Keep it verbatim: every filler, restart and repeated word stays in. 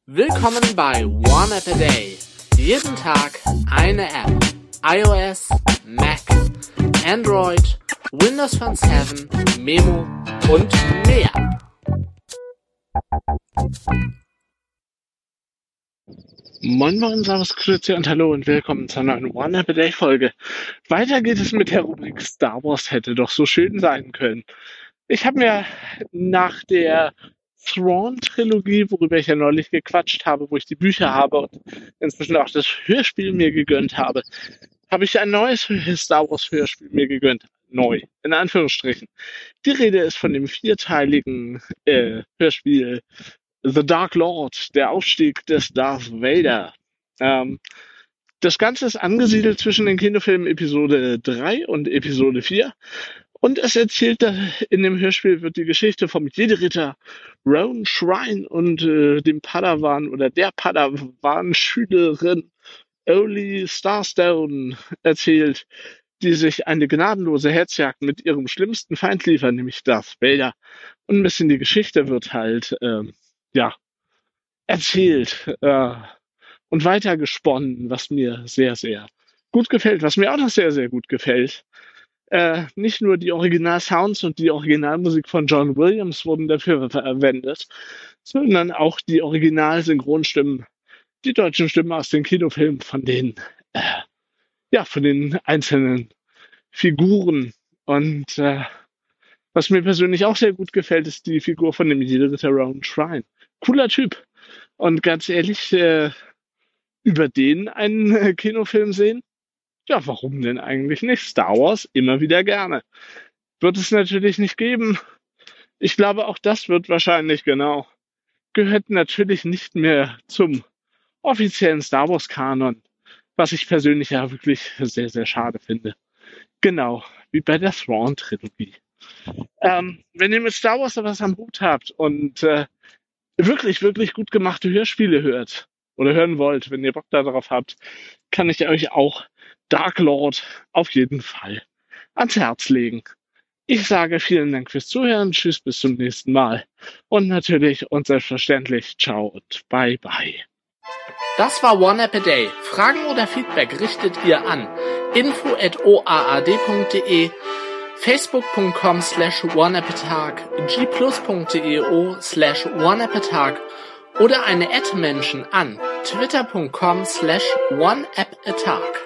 Willkommen bei One App a Day. Jeden Tag eine App. iOS, Mac, Android, Windows Phone sieben, Memo und mehr. Moin Moin, Servus, Grüezi und Hallo und willkommen zu einer neuen One App a Day Folge. Weiter geht es mit der Rubrik Star Wars hätte doch so schön sein können. Ich habe mir nach der Thrawn-Trilogie, worüber ich ja neulich gequatscht habe, wo ich die Bücher habe und inzwischen auch das Hörspiel mir gegönnt habe, habe ich ein neues Star Wars Hörspiel mir gegönnt. Neu, in Anführungsstrichen. Die Rede ist von dem vierteiligen äh, Hörspiel The Dark Lord, der Aufstieg des Darth Vader. Ähm, das Ganze ist angesiedelt zwischen den Kinofilmen Episode drei und Episode vier. Und es erzählt, in dem Hörspiel wird die Geschichte vom Jedi-Ritter Rowan Shrine und äh, dem Padawan oder der Padawan-Schülerin Oli Starstone erzählt, die sich eine gnadenlose Hetzjagd mit ihrem schlimmsten Feind liefern, nämlich Darth Vader. Und ein bisschen die Geschichte wird halt, ähm, ja, erzählt äh, und weitergesponnen, was mir sehr, sehr gut gefällt. Was mir auch noch sehr, sehr gut gefällt, Äh, nicht nur die Original-Sounds und die Originalmusik von John Williams wurden dafür verwendet, sondern auch die Original-Synchronstimmen, die deutschen Stimmen aus den Kinofilmen von den, äh, ja, von den einzelnen Figuren. Und äh, was mir persönlich auch sehr gut gefällt, ist die Figur von dem Jedi-Ritter Rowan Shrine. Cooler Typ. Und ganz ehrlich, äh, über den einen äh, Kinofilm sehen? Ja, warum denn eigentlich nicht? Star Wars immer wieder gerne. Wird es natürlich nicht geben. Ich glaube, auch das wird wahrscheinlich, genau, gehört natürlich nicht mehr zum offiziellen Star Wars Kanon, was ich persönlich ja wirklich sehr, sehr schade finde. Genau, wie bei der Thrawn-Trilogie. Ähm, wenn ihr mit Star Wars was am Hut habt und äh, wirklich, wirklich gut gemachte Hörspiele hört oder hören wollt, wenn ihr Bock darauf habt, kann ich euch auch Dark Lord auf jeden Fall ans Herz legen. Ich sage vielen Dank fürs Zuhören, tschüss, bis zum nächsten Mal und natürlich und selbstverständlich ciao und bye bye. Das war One App a Day. Fragen oder Feedback richtet ihr an info at o a a d punkt d e, facebook punkt com slash oneappatag, g plus punkt d e o slash oneappatag oder eine Ad-Menschen an twitter punkt com slash oneappatag.